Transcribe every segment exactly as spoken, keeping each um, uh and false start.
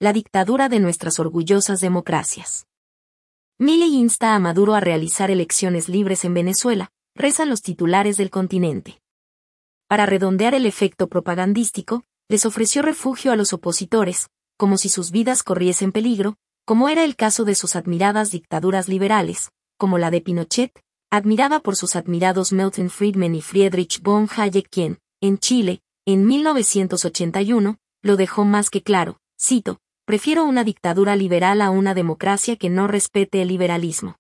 la dictadura de nuestras orgullosas democracias. Milei insta a Maduro a realizar elecciones libres en Venezuela, rezan los titulares del continente. Para redondear el efecto propagandístico, les ofreció refugio a los opositores, como si sus vidas corriesen peligro, como era el caso de sus admiradas dictaduras liberales, como la de Pinochet, admirada por sus admirados Milton Friedman y Friedrich von Hayek, quien, en Chile, en mil novecientos ochenta y uno, lo dejó más que claro, cito, prefiero una dictadura liberal a una democracia que no respete el liberalismo.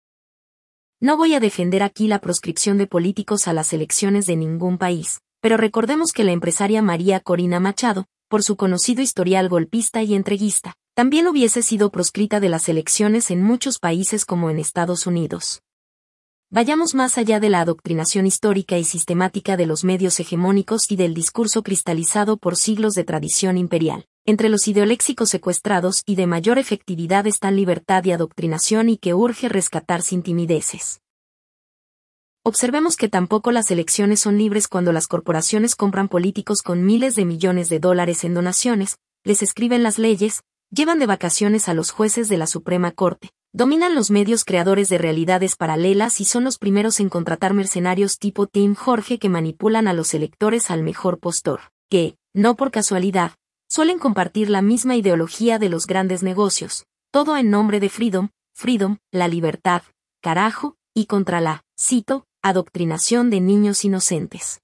No voy a defender aquí la proscripción de políticos a las elecciones de ningún país, pero recordemos que la empresaria María Corina Machado, por su conocido historial golpista y entreguista, también hubiese sido proscrita de las elecciones en muchos países como en Estados Unidos. Vayamos más allá de la adoctrinación histórica y sistemática de los medios hegemónicos y del discurso cristalizado por siglos de tradición imperial. Entre los ideoléxicos secuestrados y de mayor efectividad están libertad y adoctrinación y que urge rescatar sin timideces. Observemos que tampoco las elecciones son libres cuando las corporaciones compran políticos con miles de millones de dólares en donaciones, les escriben las leyes, llevan de vacaciones a los jueces de la Suprema Corte, dominan los medios creadores de realidades paralelas y son los primeros en contratar mercenarios tipo Team Jorge que manipulan a los electores al mejor postor, que, no por casualidad, suelen compartir la misma ideología de los grandes negocios, todo en nombre de freedom, freedom, la libertad, carajo, y contra la, cito, adoctrinación de niños inocentes.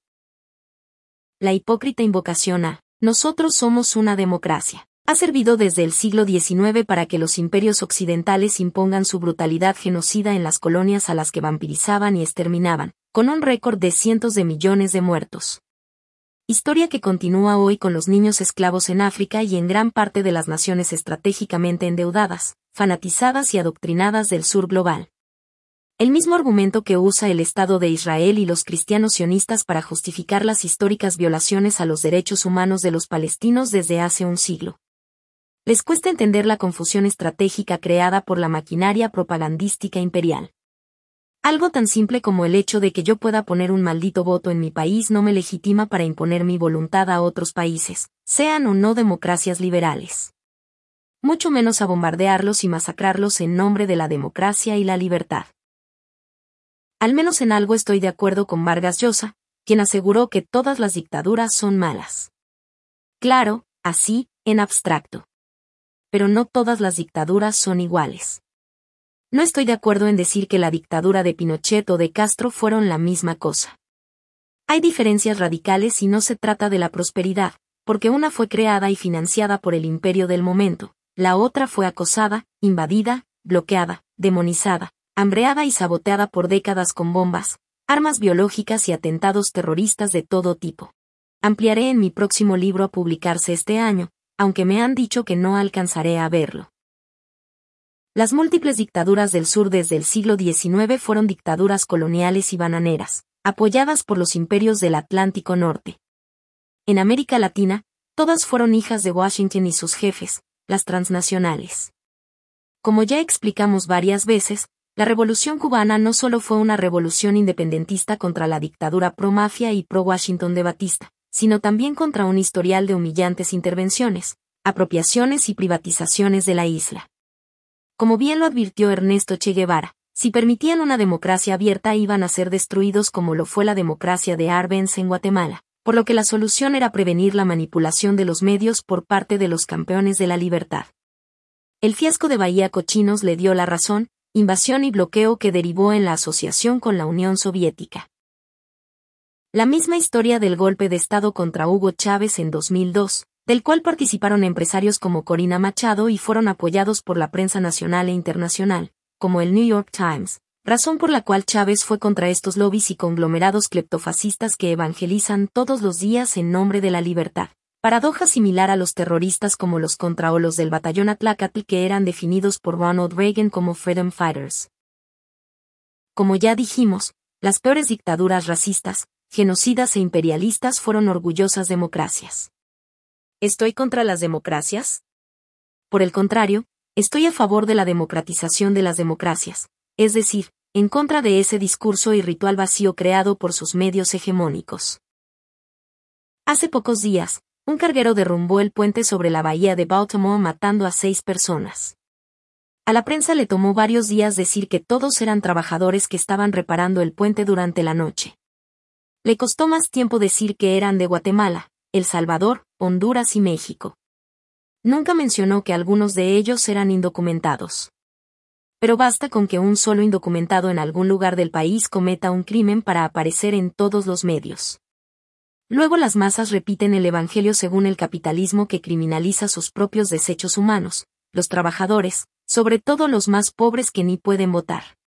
La hipócrita invocación a «nosotros somos una democracia» ha servido desde el siglo diecinueve para que los imperios occidentales impongan su brutalidad genocida en las colonias a las que vampirizaban y exterminaban, con un récord de cientos de millones de muertos. Historia que continúa hoy con los niños esclavos en África y en gran parte de las naciones estratégicamente endeudadas, fanatizadas y adoctrinadas del sur global. El mismo argumento que usa el Estado de Israel y los cristianos sionistas para justificar las históricas violaciones a los derechos humanos de los palestinos desde hace un siglo. Les cuesta entender la confusión estratégica creada por la maquinaria propagandística imperial. Algo tan simple como el hecho de que yo pueda poner un maldito voto en mi país no me legitima para imponer mi voluntad a otros países, sean o no democracias liberales. Mucho menos a bombardearlos y masacrarlos en nombre de la democracia y la libertad. Al menos en algo estoy de acuerdo con Vargas Llosa, quien aseguró que todas las dictaduras son malas. Claro, así, en abstracto. Pero no todas las dictaduras son iguales. No estoy de acuerdo en decir que la dictadura de Pinochet o de Castro fueron la misma cosa. Hay diferencias radicales y no se trata de la prosperidad, porque una fue creada y financiada por el imperio del momento, la otra fue acosada, invadida, bloqueada, demonizada, hambreada y saboteada por décadas con bombas, armas biológicas y atentados terroristas de todo tipo. Ampliaré en mi próximo libro a publicarse este año, aunque me han dicho que no alcanzaré a verlo. Las múltiples dictaduras del sur desde el siglo diecinueve fueron dictaduras coloniales y bananeras, apoyadas por los imperios del Atlántico Norte. En América Latina, todas fueron hijas de Washington y sus jefes, las transnacionales. Como ya explicamos varias veces, la Revolución Cubana no solo fue una revolución independentista contra la dictadura pro-mafia y pro-Washington de Batista, sino también contra un historial de humillantes intervenciones, apropiaciones y privatizaciones de la isla. Como bien lo advirtió Ernesto Che Guevara, si permitían una democracia abierta iban a ser destruidos como lo fue la democracia de Arbenz en Guatemala, por lo que la solución era prevenir la manipulación de los medios por parte de los campeones de la libertad. El fiasco de Bahía Cochinos le dio la razón, invasión y bloqueo que derivó en la asociación con la Unión Soviética. La misma historia del golpe de Estado contra Hugo Chávez en dos mil dos, del cual participaron empresarios como Corina Machado y fueron apoyados por la prensa nacional e internacional, como el New York Times, razón por la cual Chávez fue contra estos lobbies y conglomerados cleptofascistas que evangelizan todos los días en nombre de la libertad. Paradoja similar a los terroristas como los contraolos del batallón Atlacatl que eran definidos por Ronald Reagan como Freedom Fighters. Como ya dijimos, las peores dictaduras racistas, genocidas e imperialistas fueron orgullosas democracias. ¿Estoy contra las democracias? Por el contrario, estoy a favor de la democratización de las democracias, es decir, en contra de ese discurso y ritual vacío creado por sus medios hegemónicos. Hace pocos días, Un carguero derrumbó el puente sobre la bahía de Baltimore matando a seis personas. A la prensa le tomó varios días decir que todos eran trabajadores que estaban reparando el puente durante la noche. Le costó más tiempo decir que eran de Guatemala, El Salvador, Honduras y México. Nunca mencionó que algunos de ellos eran indocumentados. Pero basta con que un solo indocumentado en algún lugar del país cometa un crimen para aparecer en todos los medios. Luego las masas repiten el evangelio según el capitalismo que criminaliza sus propios desechos humanos, los trabajadores, sobre todo los más pobres que ni pueden votar.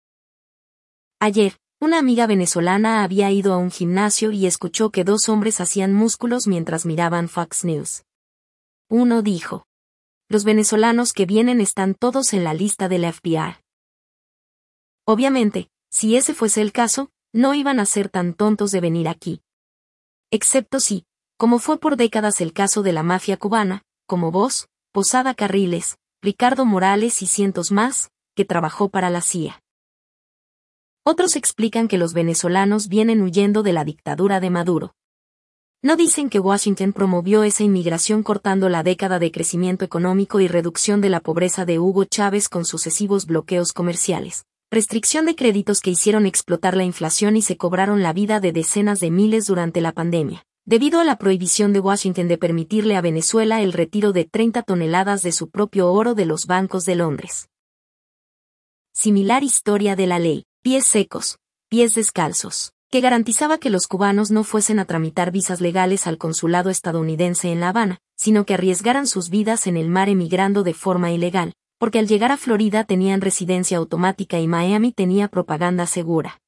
Ayer, una amiga venezolana había ido a un gimnasio y escuchó que dos hombres hacían músculos mientras miraban Fox News. Uno dijo: los venezolanos que vienen están todos en la lista de la F B I. Obviamente, si ese fuese el caso, no iban a ser tan tontos de venir aquí. Excepto si, como fue por décadas el caso de la mafia cubana, como vos, Posada Carriles, Ricardo Morales y cientos más, que trabajó para la C I A. Otros explican que los venezolanos vienen huyendo de la dictadura de Maduro. No dicen que Washington promovió esa inmigración cortando la década de crecimiento económico y reducción de la pobreza de Hugo Chávez con sucesivos bloqueos comerciales, restricción de créditos que hicieron explotar la inflación y se cobraron la vida de decenas de miles durante la pandemia, debido a la prohibición de Washington de permitirle a Venezuela el retiro de treinta toneladas de su propio oro de los bancos de Londres. Similar historia de la ley, pies secos, pies descalzos, que garantizaba que los cubanos no fuesen a tramitar visas legales al consulado estadounidense en La Habana, sino que arriesgaran sus vidas en el mar emigrando de forma ilegal, porque al llegar a Florida tenían residencia automática y Miami tenía propaganda segura.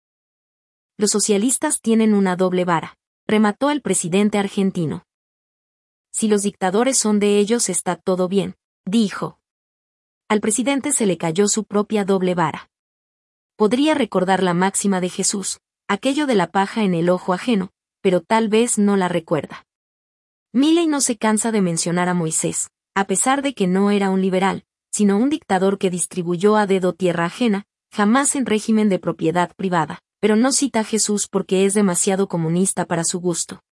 Los socialistas tienen una doble vara, remató el presidente argentino. Si los dictadores son de ellos está todo bien, dijo. Al presidente se le cayó su propia doble vara. Podría recordar la máxima de Jesús, aquello de la paja en el ojo ajeno, pero tal vez no la recuerda. Milei no se cansa de mencionar a Moisés, a pesar de que no era un liberal, sino un dictador que distribuyó a dedo tierra ajena, jamás en régimen de propiedad privada, pero no cita a Jesús porque es demasiado comunista para su gusto.